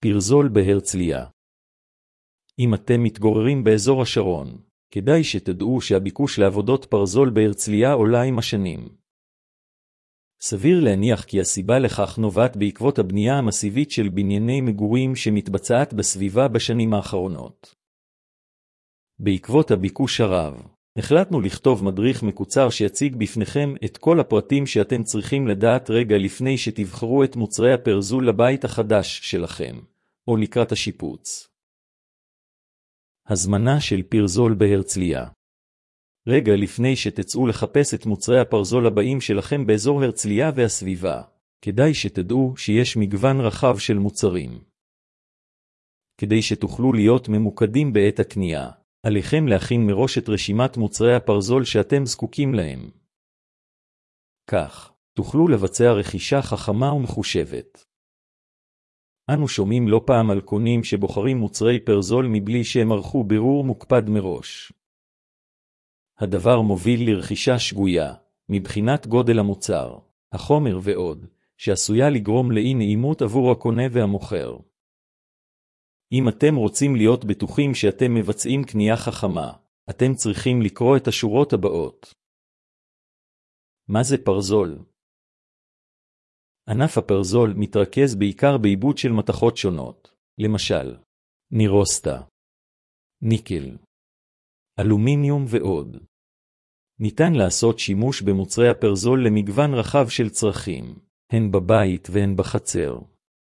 פרזול בהרצליה. אם אתם מתגוררים באזור השרון, כדאי שתדעו שהביקוש לעבודות פרזול בהרצליה עולה עם השנים. סביר להניח כי הסיבה לכך נובעת בעקבות הבנייה המסיבית של בנייני מגורים שמתבצעת בסביבה בשנים האחרונות. בעקבות הביקוש הרב, החלטנו לכתוב מדריך מקוצר שיציג בפניכם את כל הפרטים שאתם צריכים לדעת רגע לפני שתבחרו את מוצרי הפרזול לבית החדש שלכם, או לקראת השיפוץ. הזמנה של פרזול בהרצליה. רגע לפני שתצאו לחפש את מוצרי הפרזול הבאים שלכם באזור הרצליה והסביבה, כדאי שתדעו שיש מגוון רחב של מוצרים. כדי שתוכלו להיות ממוקדים בעת הקנייה, עליכם להכין מראש את רשימת מוצרי הפרזול שאתם זקוקים להם. כך, תוכלו לבצע רכישה חכמה ומחושבת. אנו שומעים לא פעם על קונים שבוחרים מוצרי פרזול מבלי שהם ערכו בירור מוקפד מראש. הדבר מוביל לרכישה שגויה, מבחינת גודל המוצר, החומר ועוד, שעשויה לגרום לאי נעימות עבור הקונה והמוכר. אם אתם רוצים להיות בטוחים שאתם מבצעים קנייה חכמה, אתם צריכים לקרוא את השורות הבאות. מה זה פרזול? ענף הפרזול מתרכז בעיקר בעיבוד של מתכות שונות, למשל, נירוסטה, ניקל, אלומיניום ועוד. ניתן לעשות שימוש במוצרי הפרזול למגוון רחב של צרכים, הן בבית והן בחצר.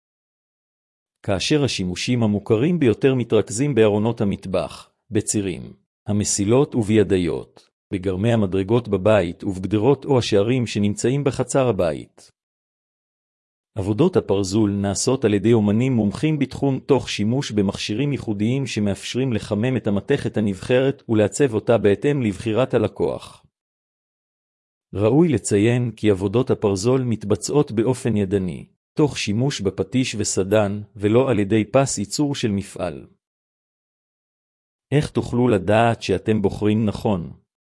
כאשר השימושים המוכרים ביותר מתרכזים בארונות המטבח, בצירים, המסילות ובידיות, בגרמי המדרגות בבית ובגדרות או השערים שנמצאים בחצר הבית. עבודות הפרזול נעשות על ידי אומנים מומחים בתחום תוך שימוש במכשירים ייחודיים שמאפשרים לחמם את המתכת הנבחרת ולעצב אותה בהתאם לבחירת הלקוח. ראוי לציין כי עבודות הפרזול מתבצעות באופן ידני, תוך שימוש בפטיש וסדן, ולא על ידי פס ייצור של מפעל. איך תוכלו לדעת שאתם בוחרים נכון?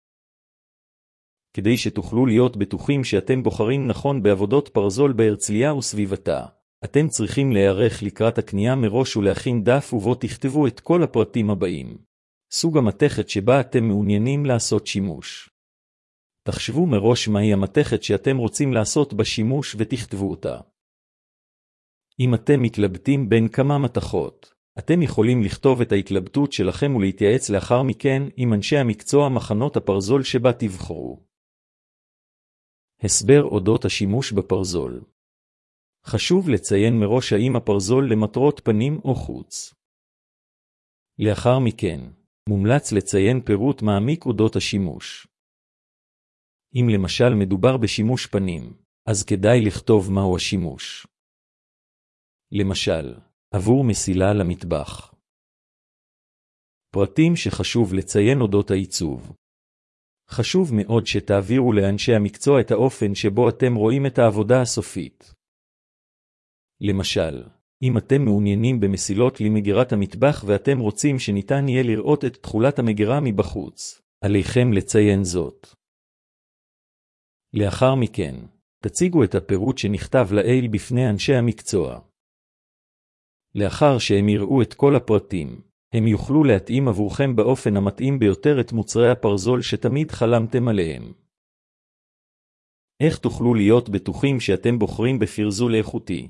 כדי שתוכלו להיות בטוחים שאתם בוחרים נכון בעבודות פרזול בהרצליה וסביבתה, אתם צריכים להיערך לקראת הקנייה מראש ולהכין דף ובו תכתבו את כל הפרטים הבאים. סוג המתכת שבה אתם מעוניינים לעשות שימוש. תחשבו מראש מהי המתכת שאתם רוצים לעשות בשימוש ותכתבו אותה. אם אתם מתלבטים בין כמה מתכות, אתם יכולים לכתוב את ההתלבטות שלכם ולהתייעץ לאחר מכן עם אנשי המקצוע מחנות הפרזול שבה תבחרו. הסבר אודות השימוש בפרזול. חשוב לציין מראש האם הפרזול למטרות פנים או חוץ. לאחר מכן, מומלץ לציין פירוט מעמיק אודות השימוש. אם למשל מדובר בשימוש פנים, אז כדאי לכתוב מהו השימוש. למשל, עבור מסילה למטבח. פרטים שחשוב לציין אודות העיצוב. חשוב מאוד שתעבירו לאנשי המקצוע את האופן שבו אתם רואים את העבודה הסופית. למשל, אם אתם מעוניינים במסילות למגירת המטבח ואתם רוצים שניתן יהיה לראות את תכולת המגירה מבחוץ, עליכם לציין זאת. לאחר מכן, תציגו את הפירוט שנכתב לעיל בפני אנשי המקצוע. לאחר שהם יראו את כל הפרטים, הם יוכלו להתאים עבורכם באופן המתאים ביותר את מוצרי הפרזול שתמיד חלמתם עליהם. איך תוכלו להיות בטוחים שאתם בוחרים בפרזול איכותי?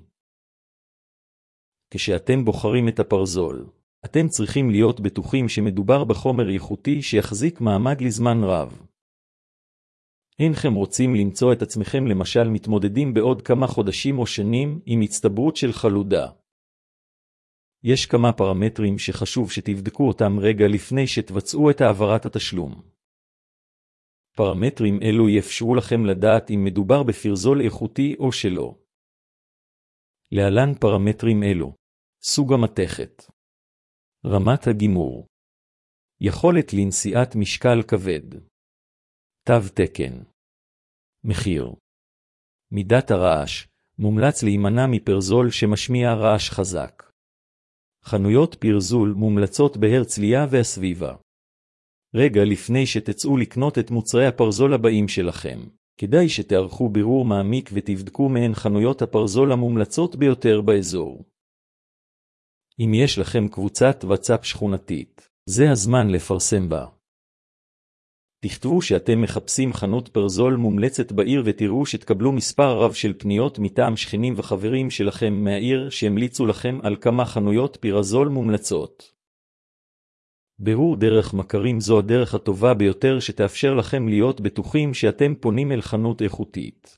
כשאתם בוחרים את הפרזול, אתם צריכים להיות בטוחים שמדובר בחומר איכותי שיחזיק מעמד לזמן רב. אינכם רוצים למצוא את עצמכם למשל מתמודדים בעוד כמה חודשים או שנים עם הצטברות של חלודה. יש כמה פרמטרים שחשוב שתבדקו אותם רגע לפני שתבצעו את העברת התשלום. פרמטרים אלו יאפשרו לכם לדעת אם מדובר בפרזול איכותי או שלא. להלן פרמטרים אלו: סוג המתכת, רמת הגימור, יכולת לנשיאת משקל כבד, תו תקן, מחיר, מידת הרעש, מומלץ להימנע מפרזול שמשמיע רעש חזק. חנויות פרזול מומלצות בהרצליה והסביבה. רגע לפני שתצאו לקנות את מוצרי הפרזול הבאים שלכם, כדאי שתערכו בירור מעמיק ותבדקו מהן חנויות הפרזול המומלצות ביותר באזור. אם יש לכם קבוצת וואטסאפ שכונתית, זה הזמן לפרסם בה. תכתבו שאתם מחפשים חנות פרזול מומלצת בעיר ותראו שתקבלו מספר רב של פניות מטעם שכנים וחברים שלכם מהעיר שהמליצו לכם על כמה חנויות פרזול מומלצות. בירור דרך מכרים זו הדרך הטובה ביותר שתאפשר לכם להיות בטוחים שאתם פונים אל חנות איכותית.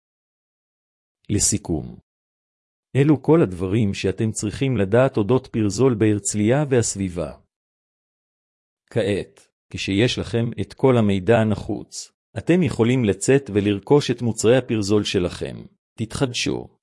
לסיכום, אלו כל הדברים שאתם צריכים לדעת אודות פרזול בהרצליה והסביבה. כעת, כשיש לכם את כל המידע הנחוץ, אתם יכולים לצאת ולרכוש את מוצרי הפרזול שלכם. תתחדשו.